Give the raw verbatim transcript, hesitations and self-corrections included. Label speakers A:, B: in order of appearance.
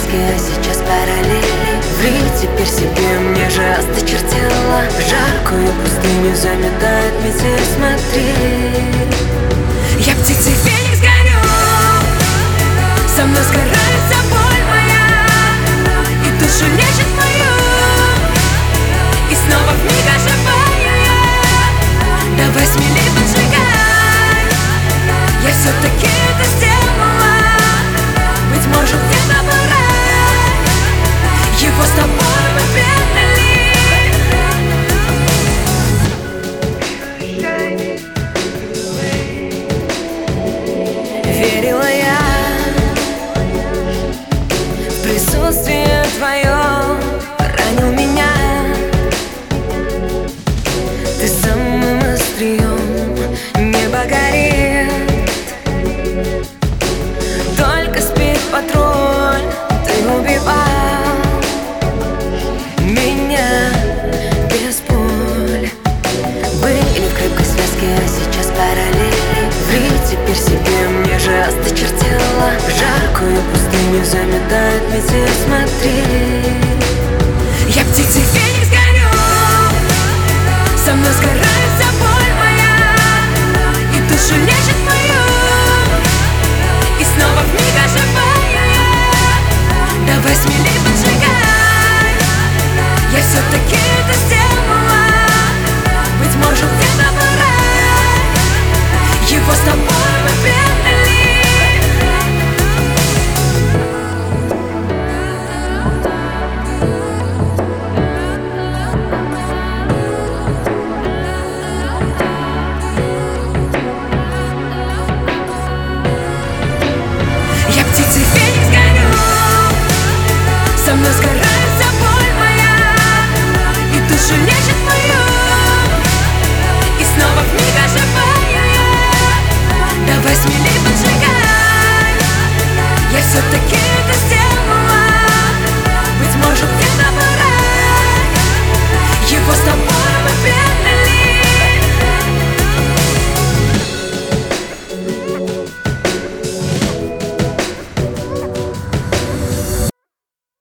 A: связки, а сейчас параллели. Ври теперь себе, мне же осточертела. Жаркую пустыню заметает метель, смотри. Я птицей феникс горю, со мной сгорает вся боль моя, и душу лечит мою, и снова вмиг оживаю я. Давай смелей поджигай, я все-таки это сделала. Быть может, где-то был рай, его с тобой мы предали. Верила я в присутствие твое, ранил меня ты самым острием. Небо горит, только спит патруль. Ты убивал меня без пуль. Были в крепкой связке, а сейчас параллели. Ври теперь себе, мне же осточертела. Жаркую пустыню заметает метель, смотри. Я птицей феникс горю, со мной сгорает вся боль моя, и душу лечит мою, и снова вмиг оживаю я. Давай смелей поджигай, я все-таки это сделала.